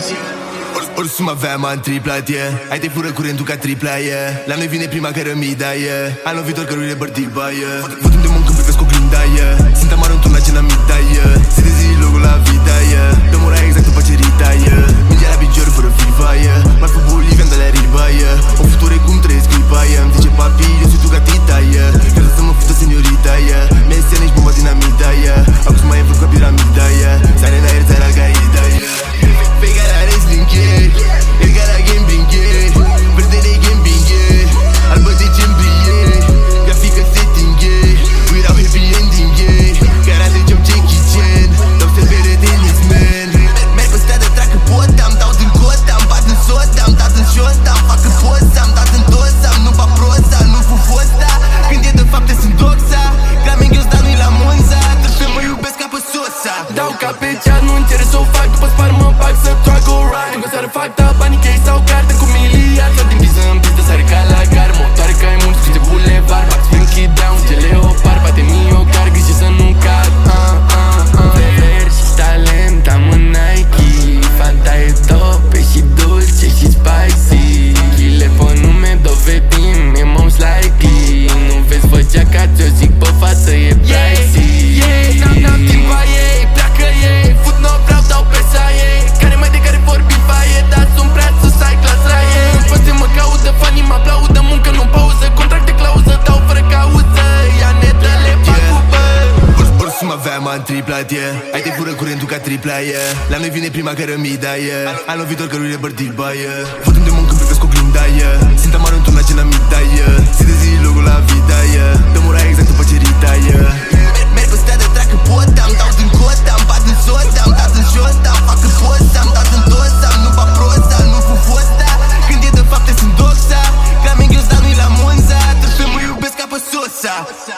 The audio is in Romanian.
Ori suma avea m-am triplat, yeah. Hai te fură curentul ca tripla, yeah. La noi vine prima cărămida, yeah. Anul viitor cărurile bărtiba, yeah. Votum de muncă privesc oglinda, yeah. Simt amarul într-una ce n-am ida, yeah. Se dezi logul la vida, yeah. Dăm ora exact după cerita, yeah. Mingea la picior fără FIFA, yeah. Marfă bolivian de la riba, yeah. O future cum trăiesc clipa, yeah. Îmi zice papi, eu sunt tu gatita, yeah. Vreau să mă fută seniorita, yeah. Mesia nici bomba dinamita, yeah. Acum mai e vrut ca piramida, yeah. Sare în aer, țara Al-Qaeda, yeah. Pega la wrestling, yeah. El ca la gambling, yeah. Perdere gambling, yeah. Albă de cembrie, grafică setting, yeah. Uitau happy ending, yeah. Garante job Jackie Chan. Dau servere tenisman. Merg pe stradă, trag în pot, am dau din cot, am bat în sot, am dat în șot, am fac în poza, am dat în toza, nu fac proza, nu fu fosta. Când e de fapte sunt doxa, Cramen eu stau nu-i la Monza. Trebuie mă iubesc ca pe Sosa. Dau ca pe cea, nu încerc să o fac, după spar mă bag să trag o ride. Când o seară fac da, banii chei sau carte cu miliarde. Sau din biză în pistă, sare ca la gar. Motoare ca e mulți, cu de bulevard. Bax Frankie down, ce leopard. Bate miocar, grijă să nu cad. Ver și talent, am în Nike. Fanta e top, e și dulce și spicy. Chile pe nume, dovedim, e most likely. Nu vezi pe geaca, ți-o zic pe față, e pricey. N-am timp a ei, pleacă ei. Fut nu vreau, dau pesa ei. Care mai de care vorbi faie, dar sunt prea sus, ai clasa ei. Poate mă caudă, fanii mă aplaudă, muncă nu pauză. Contract de clauză, dau fără cauză. Ia netele, fac cu bă. Ori suma avea m-am triplat, yeah. Hai te fură curentul ca tripla, yeah. La noi vine prima cărămida, yeah. Anul viitor cărurile bărtiba, yeah. Votum de muncă privesc oglinda, yeah. Simt amarul într-una ce n-am ida, yeah. Se dezi logul la vida, yeah. Dăm ora exact după cerita, yeah. Merg pe stradă, trag în pot, am dau din cot, am bat în sot, am dat în șot, am fac în poza, am dat în toza, nu fac proza, nu fu fosta. Când e de fapte sunt doxa, Cramen eu stau nu-i la Monza. Trebuie mă iubesc ca pe Sosa.